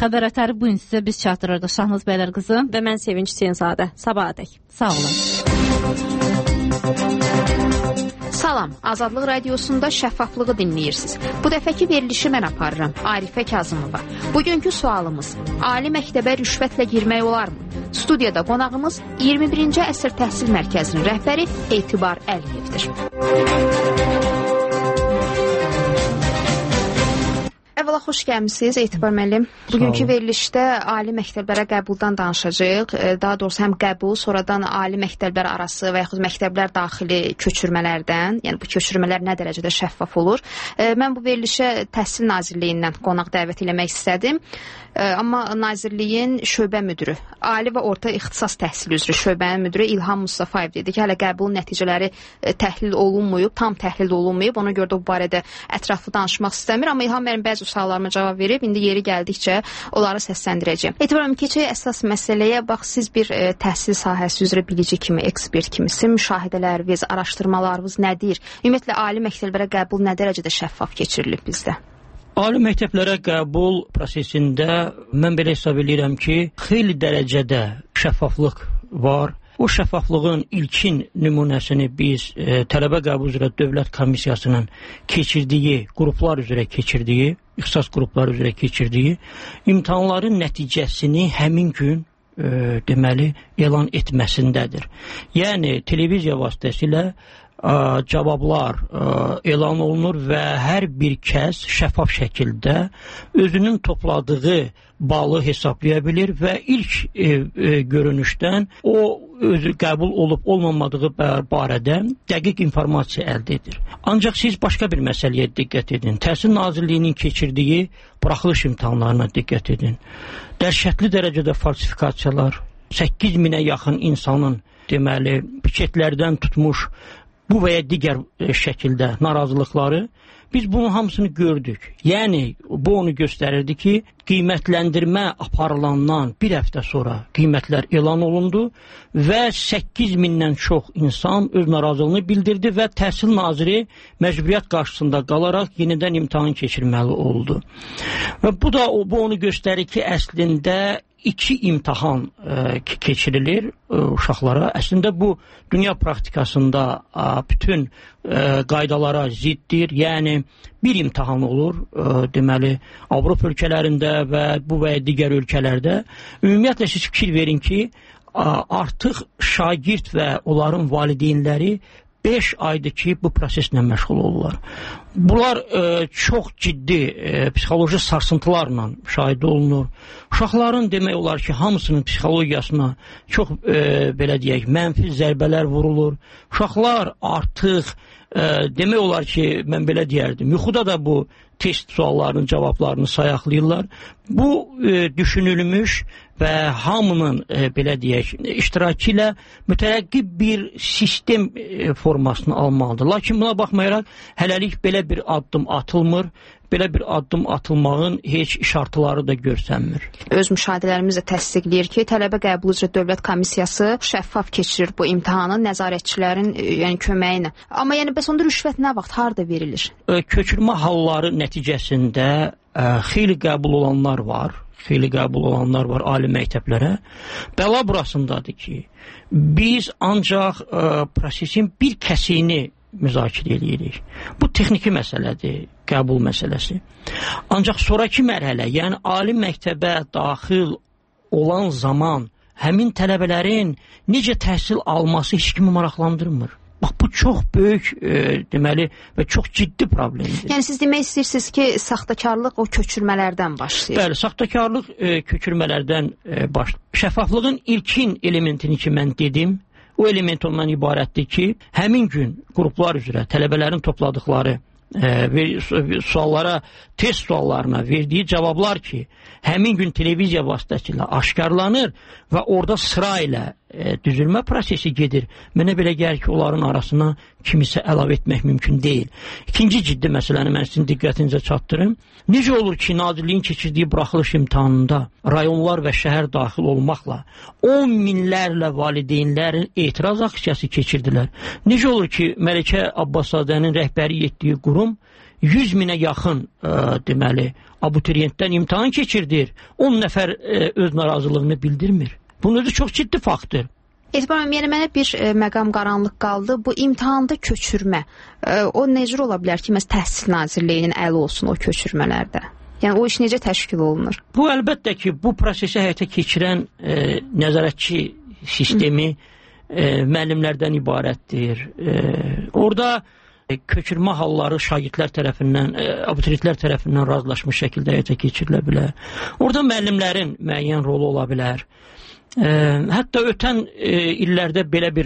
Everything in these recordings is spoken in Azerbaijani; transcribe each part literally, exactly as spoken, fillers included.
Xəbər ətəri bu gün sizə biz çatdırırdıq. Şahnaz bəylər qızı və mən Sevinç Hüseynzadə. Sabah dək. Sağ olun. Salam, Azadlıq Radiosunda şəffaflığı dinləyirsiniz. Bu dəfəki verilişi mən aparıram, Arifə Kazımova. Bugünkü sualımız, ali məktəbə rüşvətlə girmək olarmı? Studiyada qonağımız iyirmi birinci əsr təhsil mərkəzinin rəhbəri Etibar Əliyevdir. Əvvəla xoş gəlmisiniz Etibar müəllim. Bugünkü verilişdə ali məktəblərə qəbuldan danışacağıq. Daha doğrusu həm qəbul, sonradan ali məktəblər arası və yaxud məktəblər daxili köçürmələrdən, yəni bu köçürmələr nə dərəcədə şəffaf olur. Mən bu verilişə Təhsil Nazirliyindən qonaq dəvət eləmək istədim. Amma Nazirliyin şöbə müdürü, ali və orta ixtisas təhsil üzrə şöbənin müdürü İlham Mustafayev dedi ki, hələ qəbul nəticələri təhlil olunmayıb, tam təhlil olunmayıb. Ona görə də bu barədə ətraflı danışmaq istəmir. Amma İlham mənim bəzi suallarıma cavab verib. İndi yeri gəldikcə onları səsləndirəcəm. Etibarım, keçək əsas məsələyə. Bax, siz bir e, təhsil sahəsi üzrə bilici kimi, ekspert kimisi, müşahidələriniz, araşdırmalarınız nədir? Ümumiyyətlə, ali məktəblərə qəbul nə dərəcədə şəffaf keçirilib bizdə? Ali məktəblərə qəbul prosesində mən belə hesab edirəm ki, xeyli dərəcədə şəffaflıq var. O şəffaflığın ilkin nümunəsini biz e, tələbə qəbul üzrə Dövlət Komissiyasının keçirdiyi, qruplar üzrə keçirdiyi, ixtisas qrupları üzrə keçirdiyi imtahanların nəticəsini həmin gün e, deməli elan etməsindədir. Yəni televiziya vasitəsilə ə, cavablar ə, elan olunur və hər bir kəs şəffaf şəkildə özünün topladığı balı hesablaya bilir və ilk e, e, görünüşdən o özü qəbul olub olmamadığı barədə dəqiq informasiya əldə edir. Ancaq siz başqa bir məsələyə diqqət edin. Təhsil Nazirliyinin keçirdiyi buraxılış imtahanlarına diqqət edin. Dəhşətli dərəcədə falsifikasiyalar, səkkiz minə yaxın insanın deməli piketlərdən tutmuş bu və ya digər e, şəkildə narazılıqları biz bunun hamısını gördük. Yəni, bu onu göstərirdi ki, qiymətləndirmə aparılandan bir həftə sonra qiymətlər elan olundu və səkkiz mindən çox insan öz narazılığını bildirdi və Təhsil Naziri məcburiyyət qarşısında qalaraq yenidən imtahan keçirməli oldu. Və bu da bu onu göstərir ki, əslində iki imtahan e, keçirilir e, uşaqlara. Əslində bu dünya praktikasında e, bütün e, qaydalara ziddir. Yəni bir imtahan olur, e, deməli Avropa ölkələrində və bu və digər ölkələrdə. Ümumiyyətlə siz fikir verin ki, e, artıq şagird və onların valideynləri beş aydır ki, bu proseslə məşğul olurlar. Bunlar e, çox ciddi e, psixoloji sarsıntılarla müşahidə olunur. Uşaqların demək olar ki, hamısının psixologiyasına çox e, belə deyək, mənfi zərbələr vurulur. Uşaqlar artıq e, demək olar ki, mən belə deyərdim, yuxuda da bu test suallarının cavablarını sayaqlayırlar. Bu e, düşünülmüş və hamının e, belə deyək, iştirakı ilə mütərəqqib bir sistem e, formasını almalıdır. Lakin buna baxmayaraq hələlik belə bir addım atılmır. Belə bir addım atılmağın heç işartıları da görsənmir. Öz müşahidələrimiz də təsdiqləyir ki, tələbə qəbulu üzrə Dövlət Komissiyası şəffaf keçirir bu imtahanı nəzarətçilərin yəni köməyi ilə. Amma yəni bəs onda rüşvət nə vaxt, harda verilir? Köçürmə halları nəticəsində ə, xeyli qəbul olanlar var. Xeyli qəbul olanlar var ali məktəblərə. Bəla burasındadır ki, biz ancaq ə, prosesin bir kəsiyini müzakirə edirik. Bu texniki məsələdir, qəbul məsələsi. Ancaq sonraki mərhələ, yəni ali məktəbə daxil olan zaman həmin tələbələrin necə təhsil alması heç kimi maraqlandırmır. Bax, bu çox böyük, e, deməli, və çox ciddi problemdir. Yəni, siz demək istəyirsiniz ki, saxtakarlıq o köçürmələrdən başlayır. Bəli, saxtakarlıq e, köçürmələrdən e, başlayır. Şəffaflığın ilkin elementini ki, mən dedim, o element ondan ibarətdir ki, həmin gün qruplar üzrə tələbələrin topladıqları e, suallara, test suallarına verdiyi cavablar ki, həmin gün televiziya vasitəsilə aşkarlanır və orada sıra ilə e, düzülmə prosesi gedir. Mənə belə gəlir ki, onların arasına kimisə əlavə etmək mümkün deyil. İkinci ciddi məsələni mən sizin diqqətinizə çatdırım. Necə olur ki, Nazirliyin keçirdiyi buraxılış imtahanında rayonlar və şəhər daxil olmaqla on minlərlə valideynlərin etiraz aksiyası keçirdilər? Necə olur ki, Məlikə Abbaszadənin rəhbəri etdiyi qurum yüz minə yaxın ə, deməli abituriyentdən imtahan keçirdir. on nəfər ə, öz narazılığını bildirmir. Bunun özü çox ciddi faktdır. Etibar müəllim, yəni mənə bir e, məqam qaranlıq qaldı. Bu imtahanda köçürmə, e, o necə ola bilər ki, məsələn Təhsil Nazirliyinin əli olsun o köçürmələrdə? Yəni o iş necə təşkil olunur? Bu əlbəttə ki, bu prosesi həyata keçirən e, nəzarətçi sistemi e, müəllimlərdən ibarətdir. E, orada e, köçürmə halları şagirdlər tərəfindən, e, abituriyentlər tərəfindən razılaşmış şəkildə həyata keçirilə bilər. Orada müəllimlərin müəyyən rolu ola bilər. Ə, hətta ötən ə, illərdə belə bir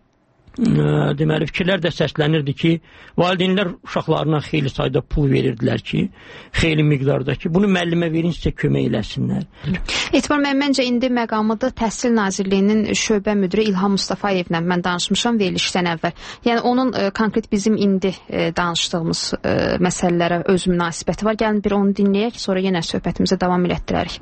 ə, deməli fikirlər də səslənirdi ki, valideynlər uşaqlarına xeyli sayda pul verirdilər ki, xeyli miqdarda ki, bunu müəllimə verin sizə kömək eləsinlər. Etibar müəllim, məncə indi məqamıda Təhsil Nazirliyinin şöbə müdiri İlham Mustafayevlə mən danışmışam verilişdən əvvəl. Yəni onun ə, konkret bizim indi ə, danışdığımız ə, məsələlərə öz münasibəti var. Gəlin bir onu dinləyək, sonra yenə söhbətimizə davam elətdirərik.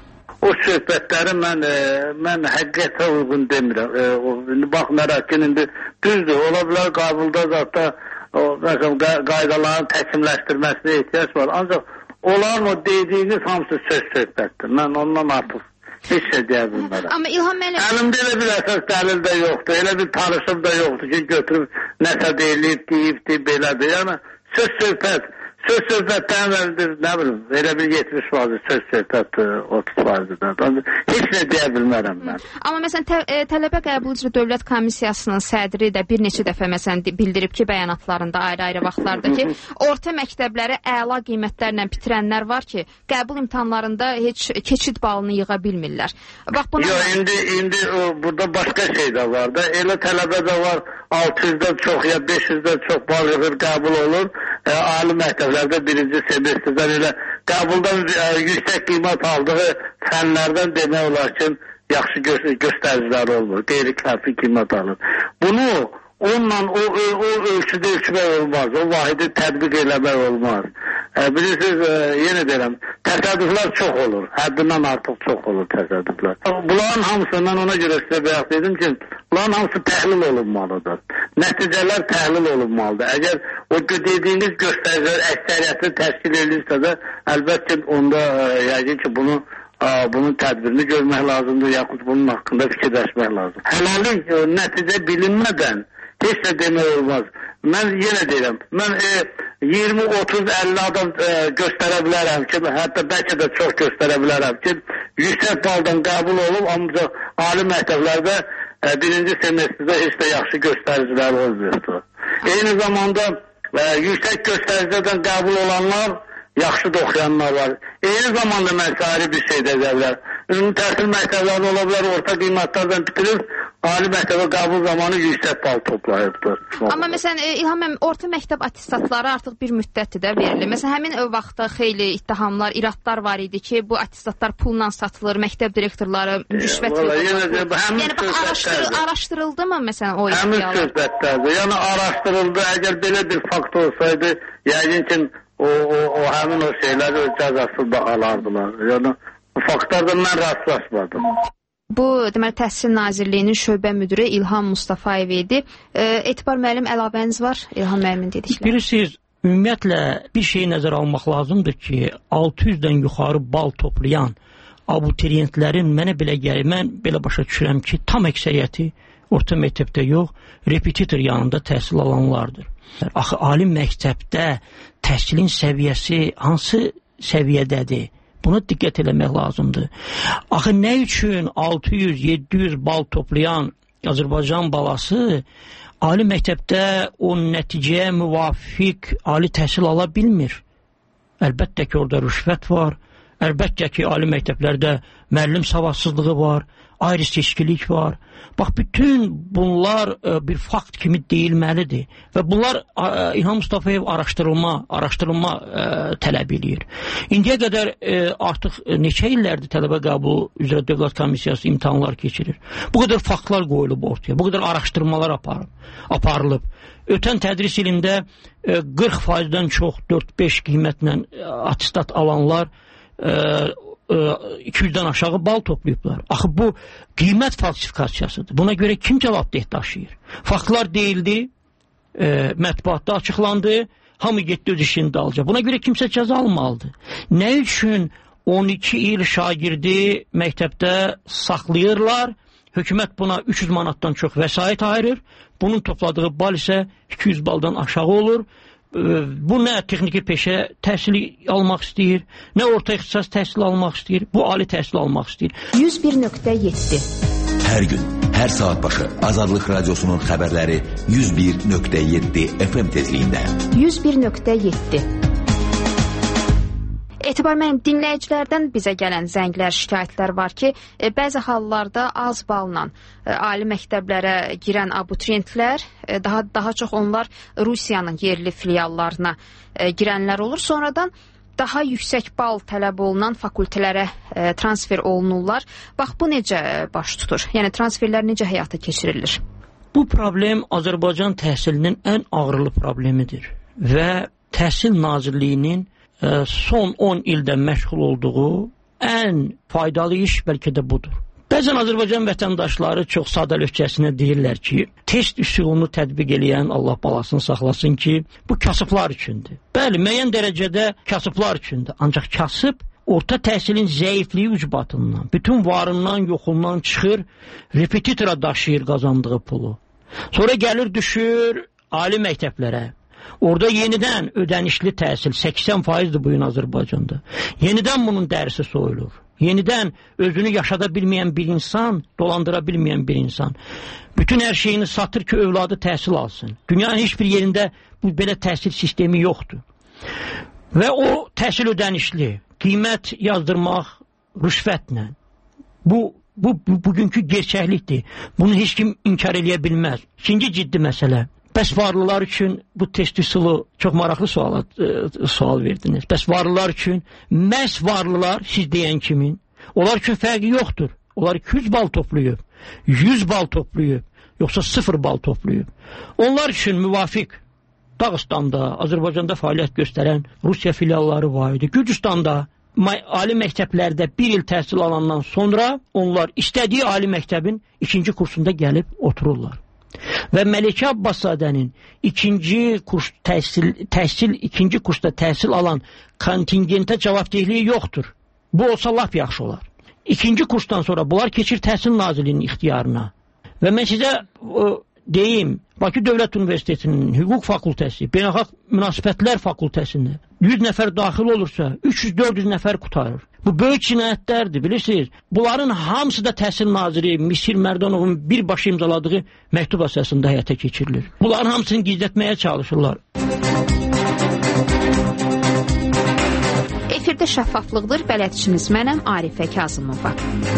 O söhbətləri mən e, mən həqiqətə uyğun demirəm. E, o, baxmayaraq ki, indi düzdür, ola bilər qəbulda zətdə o məsələn qaydaların təkmilləşdirməsinə ehtiyac var. Ancaq onların o dediyiniz hamısı söz söhbətdir. Mən ondan artıq heç şey deyə bilmərəm. Amma İlham müəllim, əlimdə elə bir əsas dəlil də yoxdur, elə bir tanışım da yoxdur ki, götürüb nəsə deyilib, deyibdir, belədir. Yəni söz söhbət. Söz söhbətdən əvvəldir, nə bilim, elə bir yetmiş faiz söz söhbət otuz faizdir. Heç nə deyə bilmərəm mən. Amma məsələn, tə, e, Tələbə Qəbul üzrə Dövlət Komissiyasının sədri də bir neçə dəfə məsələn bildirib ki, bəyanatlarında ayrı-ayrı vaxtlarda ki, orta məktəbləri əla qiymətlərlə bitirənlər var ki, qəbul imtahanlarında heç keçid balını yığa bilmirlər. Bax buna Yox, indi indi o, burada başqa şey də var da. Elə tələbə də var, altı yüzdən çox ya beş yüzdən çox bal yığır, qəbul olur. E, ali məktəblərdə birinci semestrdən elə qəbuldan e, yüksək qiymət aldığı fənlərdən demək olar ki, yaxşı gö göstəriciləri olmur, qeyri-kafi qiymət alır. Bunu onunla o, o, o ölçüdə ölçmək olmaz, o vahidi tətbiq eləmək olmaz. E, bilirsiniz, e, yenə deyirəm, təsadüflər çox olur, həddindən artıq çox olur təsadüflər. Bunların hamısı, mən ona görə sizə bayaq dedim ki, bunların hamısı təhlil olunmalıdır. Nəticələr təhlil olunmalıdır. Əgər o dediyiniz göstəricilər əksəriyyəti təşkil edirsə də, əlbəttə onda e, yəqin ki, bunu Aa, bunun tədbirini görmək lazımdır, yaxud bunun haqqında fikirləşmək lazım. Hələlik e, nəticə bilinmədən heç də demək olmaz. Mən yenə deyirəm, mən e, iyirmi, otuz, əlli adam e, göstərə bilərəm ki, hətta bəlkə də çox göstərə bilərəm ki, yüksək baldan qəbul olub, ancaq ali məktəblərdə e, birinci semestrdə heç də yaxşı göstəricilər olmuyordu. Eyni zamanda e, yüksək göstəricilərdən qəbul olanlar yaxşı da oxuyanlar var. Eyni zamanda mən ayrı bir şey deyə bilərəm. Ümumi təhsil məktəbləri ola bilər, orta qiymətlərdən bitirib, ali məktəbə qəbul zamanı yüksək bal toplayıbdır. Amma məsələn, e, İlham müəllim, orta məktəb attestatları artıq bir müddətdir də verilir. Məsələn, həmin o vaxtda xeyli ittihamlar, iradlar var idi ki, bu attestatlar pulla satılır, məktəb direktorları rüşvət verir. Yəni, bax, araşdırıl, araşdırıldı mı məsələn o iddialar? Həmin söhbətlərdir. Yəni, araşdırıldı. Əgər belə bir fakt olsaydı, yəqin ki, O, o, o həmin o şeyləri cəzasında alardılar. Yəni bu faktlarda mən rastlaşmadım. Bu deməli Təhsil Nazirliyinin şöbə müdiri İlham Mustafayev idi. E, Etibar müəllim, əlavəniz var İlham müəllimin dedikləri? Bilirsiniz, ümumiyyətlə bir şeyi nəzərə almaq lazımdır ki, altı yüzdən yuxarı bal toplayan abituriyentlərin mənə belə gəlir, mən belə başa düşürəm ki, tam əksəriyyəti orta məktəbdə yox, repetitor yanında təhsil alanlardır. Axı ali məktəbdə təhsilin səviyyəsi hansı səviyyədədir? Buna diqqət eləmək lazımdır. Axı nə üçün altı yüz yeddi yüz bal toplayan Azərbaycan balası ali məktəbdə o nəticəyə müvafiq ali təhsil ala bilmir? Əlbəttə ki, orada rüşvət var. Əlbəttə ki, ali məktəblərdə müəllim savadsızlığı var, ayrı seçkilik var. Bax, bütün bunlar e, bir fakt kimi deyilməlidir. Və bunlar e, İlham Mustafayev araşdırılma, araşdırılma e, tələb edir. İndiyə qədər e, artıq neçə illərdir tələbə qəbulu üzrə Dövlət Komissiyası imtahanlar keçirir. Bu qədər faktlar qoyulub ortaya, bu qədər araşdırmalar aparıb, aparılıb. Ötən tədris ilində e, qırx faizdən çox dörd beş qiymətlə e, attestat alanlar e, iki yüzdən aşağı bal toplayıblar. Axı bu qiymət falsifikasiyasıdır. Buna görə kim cavabdeh daşıyır? Faktlar deyildi, e, mətbuatda açıqlandı, hamı getdi öz işini dalca. Buna görə kimsə cəza almalıdır. Nə üçün on iki il şagirdi məktəbdə saxlayırlar? Hökumət buna üç yüz manatdan çox vəsait ayırır. Bunun topladığı bal isə iki yüz baldan aşağı olur. Bu nə texniki peşə təhsili almaq istəyir, nə orta ixtisas təhsili almaq istəyir, bu ali təhsil almaq istəyir. yüz bir nöqtə yeddi Hər gün, hər saat başı Azadlıq Radiosunun xəbərləri yüz bir nöqtə yeddi F M tezliyində. yüz bir nöqtə yeddi Etibar müəllim, dinləyicilərdən bizə gələn zənglər, şikayətlər var ki, e, bəzi hallarda az balla e, ali məktəblərə girən abituriyentlər, e, daha daha çox onlar Rusiyanın yerli filiallarına e, girənlər olur. Sonradan daha yüksək bal tələb olunan fakültələrə e, transfer olunurlar. Bax, bu necə e, baş tutur? Yəni, transferlər necə həyata keçirilir? Bu problem Azərbaycan təhsilinin ən ağırlı problemidir və Təhsil Nazirliyinin son on ildə məşğul olduğu ən faydalı iş bəlkə də budur. Bəzən Azərbaycan vətəndaşları çox sadəlövhcəsinə deyirlər ki, test üsulunu tətbiq eləyən Allah balasını saxlasın ki, bu kasıblar üçündür. Bəli, müəyyən dərəcədə kasıblar üçündür. Ancaq kasıb orta təhsilin zəifliyi ucbatından, bütün varından, yoxundan çıxır, repetitora daşıyır qazandığı pulu. Sonra gəlir, düşür ali məktəblərə. Orada yenidən ödənişli təhsil səksən faizdir bu gün Azərbaycanda. Yenidən bunun dərsi soyulur. Yenidən özünü yaşada bilməyən bir insan, dolandıra bilməyən bir insan bütün hər şeyini satır ki, övladı təhsil alsın. Dünyanın heç bir yerində bu belə təhsil sistemi yoxdur. Və o təhsil ödənişli, qiymət yazdırmaq rüşvətlə. Bu, bu, bu bugünkü gerçəklikdir. Bunu heç kim inkar eləyə bilməz. İkinci ciddi məsələ. Bəs varlılar üçün bu test üsulu çox maraqlı sual, e, sual verdiniz. Bəs varlılar üçün, məhz varlılar siz deyən kimin, onlar üçün fərqi yoxdur. Onlar iki yüz bal toplayıb, yüz bal toplayıb, yoxsa sıfır bal toplayıb. Onlar üçün müvafiq Dağıstanda, Azərbaycanda fəaliyyət göstərən Rusiya filialları var idi. Gürcüstanda ali məktəblərdə bir il təhsil alandan sonra onlar istədiyi ali məktəbin ikinci kursunda gəlib otururlar. Və Məlikə Abbaszadənin ikinci kurs təhsil, təhsil ikinci kursda təhsil alan kontingentə cavabdehliyi yoxdur. Bu olsa lap yaxşı olar. İkinci kursdan sonra bunlar keçir Təhsil Nazirliyinin ixtiyarına. Və mən sizə o, deyim, Bakı Dövlət Universitetinin Hüquq Fakültəsi, Beynəlxalq Münasibətlər Fakültəsində yüz nəfər daxil olursa, üç yüz dörd yüz nəfər qutarır. Bu böyük cinayətlərdir, bilirsiniz. Bunların hamısı da Təhsil Naziri Misir Mərdanovun birbaşa imzaladığı məktub əsasında həyata keçirilir. Bunların hamısını gizlətməyə çalışırlar. Efirdə şəffaflıqdır, bələdçiniz mənəm Arifə Kazımova.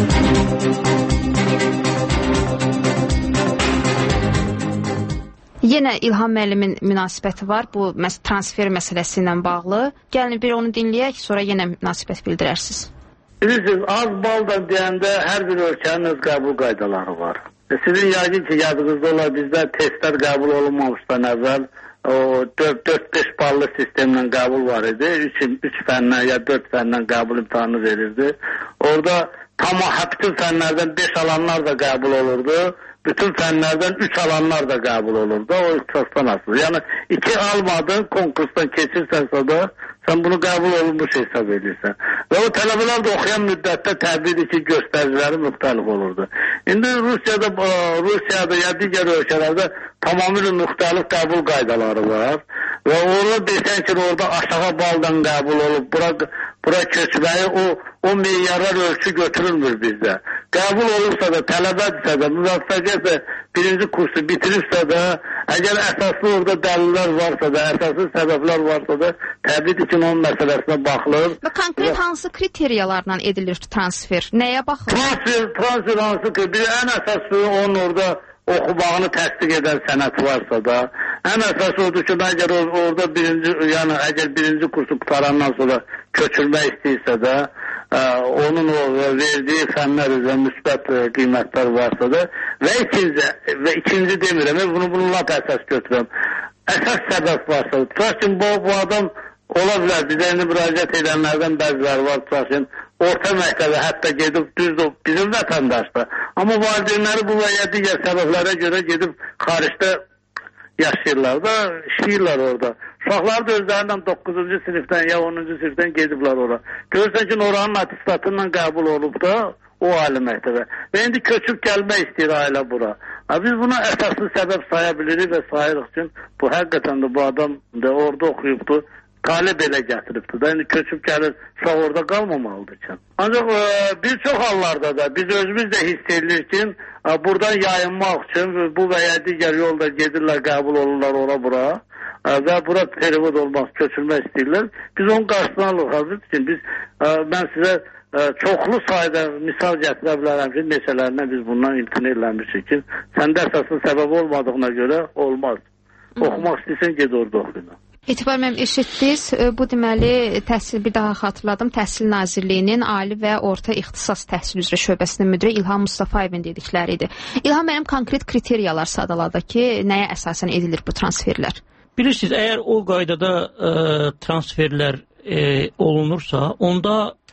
Yenə İlham müəllimin münasibəti var bu transfer məsələsi ilə bağlı. Gəlin bir onu dinləyək, sonra yenə münasibət bildirərsiniz. Bilirsiniz, az baldan deyəndə hər bir ölkənin öz qəbul qaydaları var. Sizin yəqin ki, yadınızda olar, bizdə testlər qəbul olunmamışdan əvvəl o dörd beş ballı sistemlə qəbul var idi. üç fəndən ya dörd fəndən qəbul imtahanı verirdi. Orada tamam bütün fənlərdən beş alanlar da qəbul olurdu. Bütün fənlərdən üç alanlar da qəbul olurdu. O ixtisasdan asılı. Yəni iki almadın, konkursdan keçirsənsə də sən bunu qəbul olunmuş hesab edirsən. Və o tələbələr də oxuyan müddətdə təbii ki, göstəriciləri müxtəlif olurdu. İndi Rusiyada, Rusiyada ya digər ölkələrdə tamamilə müxtəlif qəbul qaydaları var. Və orada desən ki, orada aşağı baldan qəbul olub, bura, bura köçməyi o, o milyarlar ölçü götürülmür bizdə. Qəbul olursa da, tələbədirsə də, müvəffəqiyyətlə birinci kursu bitiribsə də, əgər əsaslı orada dəlillər varsa da, əsaslı səbəblər varsa da, təbii ki, onun məsələsinə baxılır. Və konkret və hansı kriteriyalarla edilir transfer? Nəyə baxılır? Transfer, transfer hansı ki, bir ən əsaslı onun orada oxumağını təsdiq edən sənət varsa da, ən əsası odur ki, əgər orada birinci, yəni əgər birinci kursu qutarandan sonra köçürmək istəyirsə də, ə, onun o verdiyi fənlər üzrə müsbət qiymətlər varsa da və ikinci, və ikinci demirəm, bunu bununla əsas götürəm. Əsas səbəb varsa, tutaq bu, bu adam ola bilər, bizə indi müraciət edənlərdən bəziləri var, tutaq orta məktəbə hətta gedib, düzdür, bizim vətəndaşda. Amma valideynləri bu və ya digər səbəblərə görə gedib xaricdə yaşayırlar da, işləyirlər orada. Uşaqlar da özlərindən doqquzuncu sinifdən ya onuncu sinifdən gediblər ora. Görürsən ki, oranın atestatından qəbul olub da o ali məktəbə. Və indi köçüb gəlmək istəyir ailə bura. Ha, biz buna əsaslı səbəb saya bilirik və sayırıq ki, bu həqiqətən də bu adam da orada oxuyubdur. Qalib elə gətiribdir da, indi köçüb gəlir, uşaq orada qalmamalıdır ki. Ancaq e, bir çox hallarda da biz özümüz də hiss edilir ki, e, buradan yayınmaq üçün bu və ya digər yolda gedirlər, qəbul olurlar ora bura e, və bura perivod olmaq, köçürmək istəyirlər. Biz onun qarşısını alırıq ki, biz, e, mən sizə e, çoxlu sayda misal gətirə bilərəm ki, neçələrindən biz bundan imtina eləmişik ki, səndə əsaslı səbəb olmadığına görə olmaz. Oxumaq istəyirsən, ged orada oxuyun. Etibar mənim eşitdiniz, bu deməli təhsil, bir daha xatırladım, Təhsil Nazirliyinin Ali və Orta İxtisas Təhsil üzrə şöbəsinin müdiri İlham Mustafayevin dedikləri idi. İlham mənim konkret kriteriyalar sadaladı ki, nəyə əsasən edilir bu transferlər? Bilirsiniz, əgər o qaydada e, transferlər e, olunursa, onda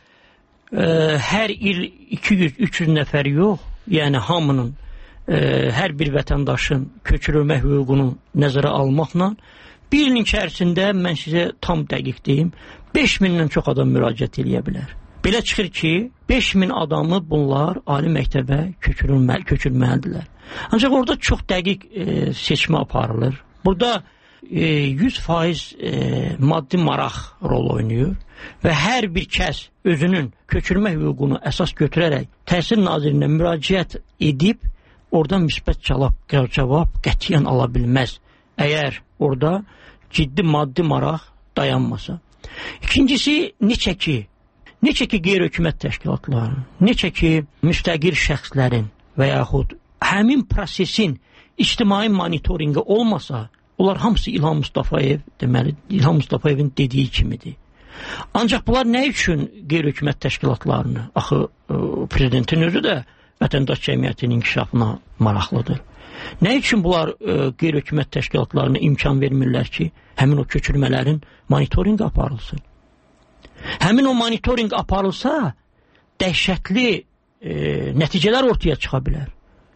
e, hər il iki yüz üç yüz nəfər yox, yəni hamının, e, hər bir vətəndaşın köçürülmə hüququnu nəzərə almaqla bir ilin içərisində mən sizə tam dəqiq deyim, beş mindən çox adam müraciət edə bilər. Belə çıxır ki, beş min adamı bunlar ali məktəbə köçürülmə, köçürməlidirlər. Ancaq orada çox dəqiq e, seçmə aparılır. Burada e, yüz faiz e, maddi maraq rol oynayır və hər bir kəs özünün köçürmə hüququnu əsas götürərək Təhsil Nazirinə müraciət edib, oradan müsbət cavab, cavab qətiyyən ala bilməz. Əgər orada ciddi maddi maraq dayanmasa. İkincisi, neçə ki, neçə ki qeyri-hökumət təşkilatları, neçə ki müstəqil şəxslərin və yaxud həmin prosesin ictimai monitorinqi olmasa, onlar hamısı İlham Mustafayev, deməli, İlham Mustafayevin dediyi kimidir. Ancaq bunlar nə üçün qeyri-hökumət təşkilatlarını, axı prezidentin özü də vətəndaş cəmiyyətinin inkişafına maraqlıdır. Nə üçün bunlar e, qeyri-hökumət təşkilatlarına imkan vermirlər ki, həmin o köçürmələrin monitorinq aparılsın? Həmin o monitorinq aparılsa, dəhşətli e, nəticələr ortaya çıxa bilər.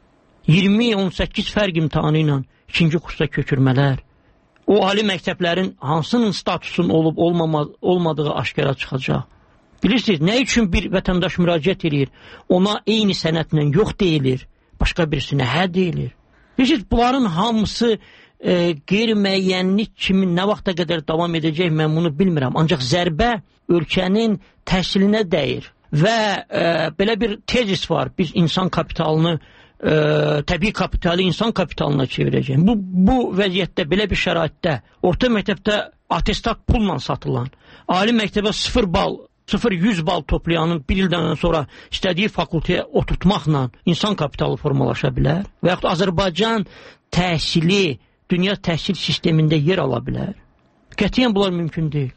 iyirmi on səkkiz fərq imtahanı ilə ikinci kursda köçürmələr, o ali məktəblərin hansının statusun olub olmama, olmadığı aşkara çıxacaq. Bilirsiniz, nə üçün bir vətəndaş müraciət edir, ona eyni sənədlə yox deyilir, başqa birisinə hə deyilir. Bilirsiniz, bunların hamısı e, qeyri-müəyyənlik kimi nə vaxta qədər davam edəcək, mən bunu bilmirəm. Ancaq zərbə ölkənin təhsilinə dəyir və e, belə bir tezis var, biz insan kapitalını, e, təbii kapitalı insan kapitalına çevirəcək. Bu, bu vəziyyətdə, belə bir şəraitdə, orta məktəbdə atestat pulla satılan, ali məktəbə sıfır bal, sıfır yüz bal toplayanın bir ildən sonra istədiyi fakültəyə oturtmaqla insan kapitalı formalaşa bilər və yaxud Azərbaycan təhsili dünya təhsil sistemində yer ala bilər. Qətiyyən bunlar mümkün deyil.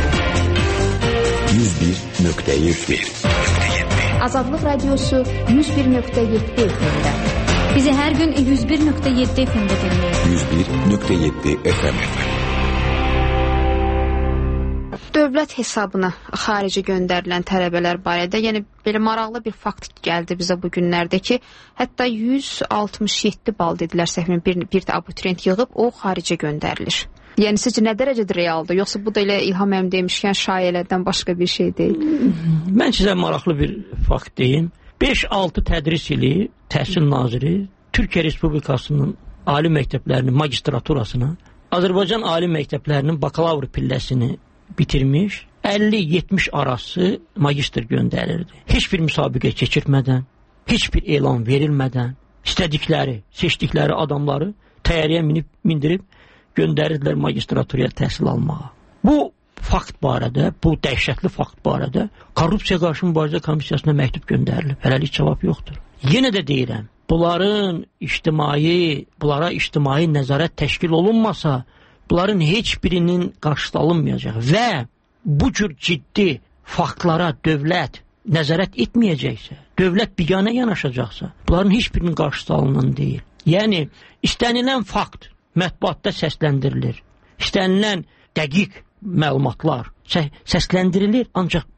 yüz bir nöqtə yeddi Azadlıq Radiosu yüz bir nöqtə yeddi F M-də. Bizi hər gün yüz bir nöqtə yeddi F M-də dinləyin. yüz bir nöqtə yeddi F M. Dövlət hesabına xarici göndərilən tələbələr barədə, yəni belə maraqlı bir fakt gəldi bizə bu günlərdə ki, hətta yüz altmış yeddi bal dedilər səhvim, bir, bir də abituriyent yığıb, o xaricə göndərilir. Yəni sizcə nə dərəcədə realdır? Yoxsa bu da elə İlham mənim demişkən şayələrdən başqa bir şey deyil? Mən sizə maraqlı bir fakt deyim. beş altı tədris ili Təhsil Naziri Türkiyə Respublikasının ali məktəblərinin magistraturasına, Azərbaycan ali məktəblərinin bakalavr pilləsini bitirmiş, əlli yetmiş arası magistr göndərirdi. Heç bir müsabiqə keçirmədən, heç bir elan verilmədən, istədikləri, seçdikləri adamları təyyarəyə minib, mindirib göndərirdilər magistraturaya təhsil almağa. Bu fakt barədə, bu dəhşətli fakt barədə Korrupsiya Qarşı Mübarizə Komissiyasına məktub göndərilib. Hələlik cavab yoxdur. Yenə də deyirəm, bunların ictimai, bunlara ictimai nəzarət təşkil olunmasa, bunların heç birinin qarşısı alınmayacaq və bu cür ciddi faktlara dövlət nəzarət etməyəcəksə, dövlət biganə yanaşacaqsa, bunların heç birinin qarşısı alınan deyil. Yəni, istənilən fakt mətbuatda səsləndirilir, istənilən dəqiq məlumatlar səsləndirilir, ancaq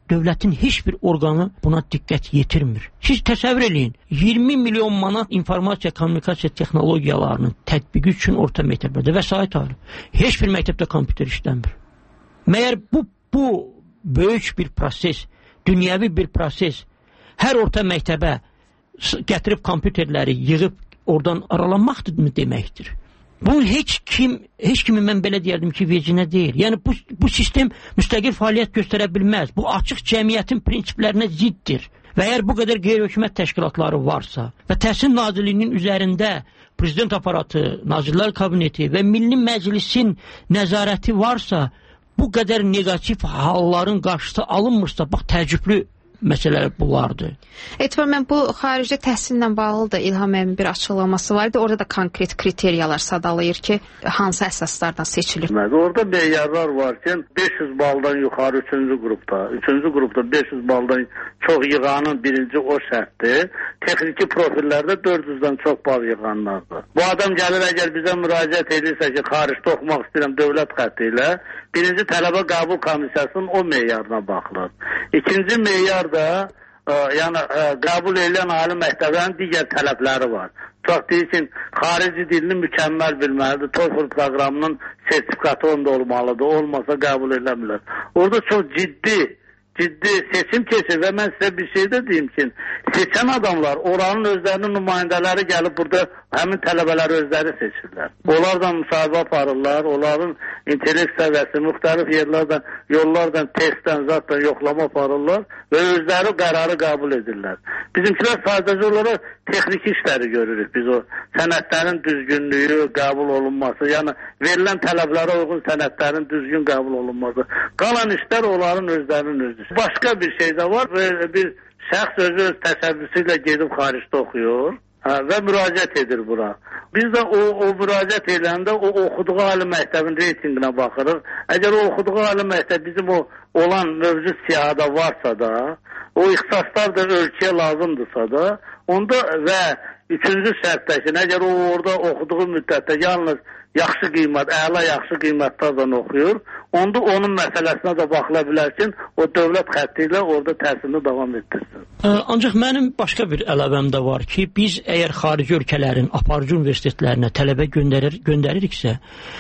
dövlətin heç bir orqanı buna diqqət yetirmir. Siz təsəvvür eləyin, iyirmi milyon manat informasiya kommunikasiya texnologiyalarının tətbiqi üçün orta məktəblərdə vəsait alır. Heç bir məktəbdə kompüter işləmir. Məyər bu, bu böyük bir proses, dünyəvi bir proses hər orta məktəbə gətirib kompüterləri yığıb oradan aralanmaqdır mı deməkdir? Bunu heç kim, heç kimi mən belə deyərdim ki, vecinə deyil. Yəni bu, bu sistem müstəqil fəaliyyət göstərə bilməz. Bu açıq cəmiyyətin prinsiplərinə ziddir. Və əgər bu qədər qeyri-hökumət təşkilatları varsa və Təhsil Nazirliyinin üzərində Prezident aparatı, Nazirlər Kabineti və Milli Məclisin nəzarəti varsa, bu qədər negativ halların qarşısı alınmırsa, bax təəccüblü məsələlər bunlardır. Etibar mən bu xaricdə təhsillə bağlı da İlham müəllimin bir açıqlaması var idi. Orada da konkret kriteriyalar sadalayır ki, hansı əsaslardan seçilir. Orada meyarlar var ki, beş yüz baldan yuxarı üçüncü qrupda, üçüncü qrupda beş yüz baldan çox yığanın birinci o şərtdir. Texniki profillərdə dörd yüzdən çox bal yığanlardır. Bu adam gəlir, əgər bizə müraciət edirsə ki, xaricdə oxumaq istəyirəm dövlət xətti ilə, birinci tələbə qəbul komissiyasının o meyarına baxılır. İkinci meyar da ə, yəni ə, qəbul edilən ali məktəblərin digər tələbləri var. Çox deyil ki, xarici dilini mükəmməl bilməlidir. TOEFL proqramının sertifikatı onda olmalıdır. Olmasa qəbul edilmirlər. Orada çox ciddi ciddi seçim keçir və mən sizə bir şey də deyim ki, seçən adamlar, oranın özlərinin nümayəndələri gəlib burada həmin tələbələri özləri seçirlər. Onlardan müsahibə aparırlar, onların intellekt səviyyəsi müxtəlif yerlərdən, yollardan, testdən, zaten yoxlama aparırlar və özləri qərarı qəbul edirlər. Bizimkilər sadəcə olaraq texniki işləri görürük. Biz o sənədlərin düzgünlüyü, qəbul olunması, yəni verilən tələblərə uyğun sənədlərin düzgün qəbul olunması. Qalan işlər onların özlərinin özü. Başqa bir şey də var, bir şəxs özü öz təşəbbüsü ilə gedib xaricdə oxuyur və müraciət edir bura. Biz də o, o müraciət edəndə o oxuduğu ali məktəbin reytinginə baxırıq. Əgər o oxuduğu ali məktəb bizim o olan mövcud siyahıda varsa da, o ixtisaslar da ölkəyə lazımdırsa da, onda və üçüncü şərtdəki, əgər o orada oxuduğu müddətdə yalnız yaxşı qiymət, əla yaxşı qiymətlərdən oxuyur, onda onun məsələsinə də baxıla bilər ki, o dövlət xətti ilə orada təhsilini davam etdirsin. Ancaq mənim başqa bir əlavəm də var ki, biz əgər xarici ölkələrin aparıcı universitetlərinə tələbə göndərir, göndəririksə,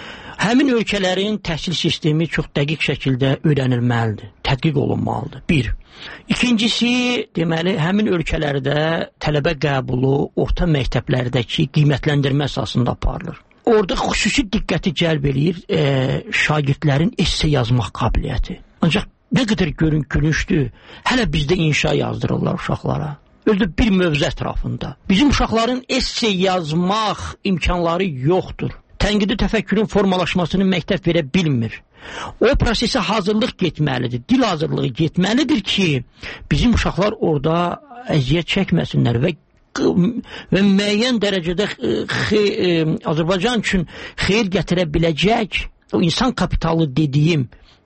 həmin ölkələrin təhsil sistemi çox dəqiq şəkildə öyrənilməlidir, tədqiq olunmalıdır. Bir. İkincisi, deməli, həmin ölkələrdə tələbə qəbulu orta məktəblərdəki qiymətləndirmə əsasında aparılır. Orada xüsusi diqqəti cəlb eləyir e, şagirdlərin esse yazmaq qabiliyyəti. Ancaq nə qədər görünkülüşdür, hələ bizdə inşa yazdırırlar uşaqlara. Özdə bir mövzu ətrafında. Bizim uşaqların esse yazmaq imkanları yoxdur. Tənqidi təfəkkürün formalaşmasını məktəb verə bilmir. O prosesə hazırlıq getməlidir, dil hazırlığı getməlidir ki, bizim uşaqlar orada əziyyət çəkməsinlər və və müəyyən dərəcədə xey, Azərbaycan üçün xeyir gətirə biləcək o insan kapitalı dediyim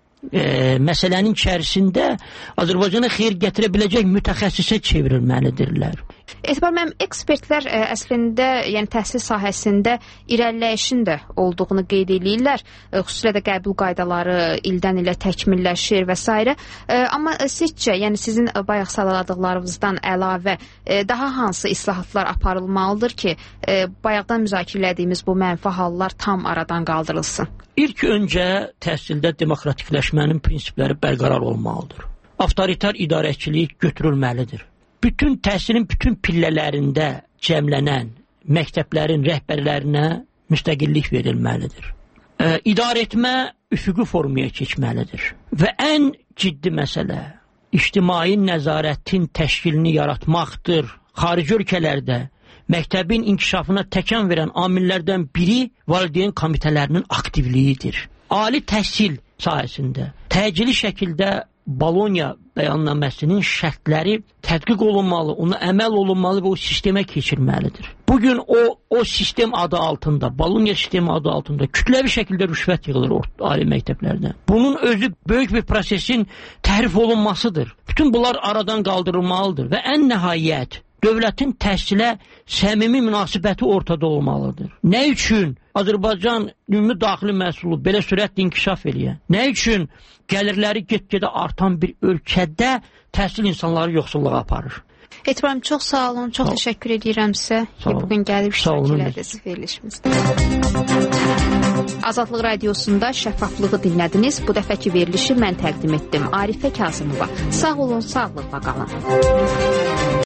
e, məsələnin içərisində Azərbaycana xeyir gətirə biləcək mütəxəssisə çevrilməlidirlər. Etibar mənim ekspertlər ə, əslində yəni təhsil sahəsində irəliləyişin də olduğunu qeyd edirlər. Ə, xüsusilə də qəbul qaydaları ildən ilə təkmilləşir və s. Ə, amma sizcə, yəni sizin bayaq sadaladıqlarınızdan əlavə ə, daha hansı islahatlar aparılmalıdır ki, ə, bayaqdan müzakirə etdiyimiz bu mənfi hallar tam aradan qaldırılsın? İlk öncə təhsildə demokratikləşmənin prinsipləri bərqərar olmalıdır. Avtoritar idarəçilik götürülməlidir. Bütün təhsilin bütün pillələrində cəmlənən məktəblərin rəhbərlərinə müstəqillik verilməlidir. E, idarə etmə üfüqi formaya keçməlidir. Və ən ciddi məsələ ictimai nəzarətin təşkilini yaratmaqdır. Xarici ölkələrdə məktəbin inkişafına təkan verən amillərdən biri valideyn komitələrinin aktivliyidir. Ali təhsil sahəsində təcili şəkildə Bologna bəyannaməsinin şərtləri tədqiq olunmalı, ona əməl olunmalı və o sistemə keçirməlidir. Bugün o, o sistem adı altında, Bologna sistemi adı altında kütləvi şəkildə rüşvət yığılır ali məktəblərdən. Bunun özü böyük bir prosesin təhrif olunmasıdır. Bütün bunlar aradan qaldırılmalıdır və ən nəhayət dövlətin təhsilə səmimi münasibəti ortada olmalıdır. Nə üçün Azərbaycan ümumi daxili məhsulu belə sürətlə inkişaf edən, nə üçün gəlirləri get-gedə artan bir ölkədə təhsil insanları yoxsulluğa aparır? Etibarım, çox sağ olun, çox sağ təşəkkür edirəm sizə ki, bugün gəlib iştirak elədiniz verilişimizdə. Azadlıq Radiosunda şəffaflığı dinlədiniz. Bu dəfəki verilişi mən təqdim etdim. Arifə Kazımova. Sağ olun, sağlıqla qalın.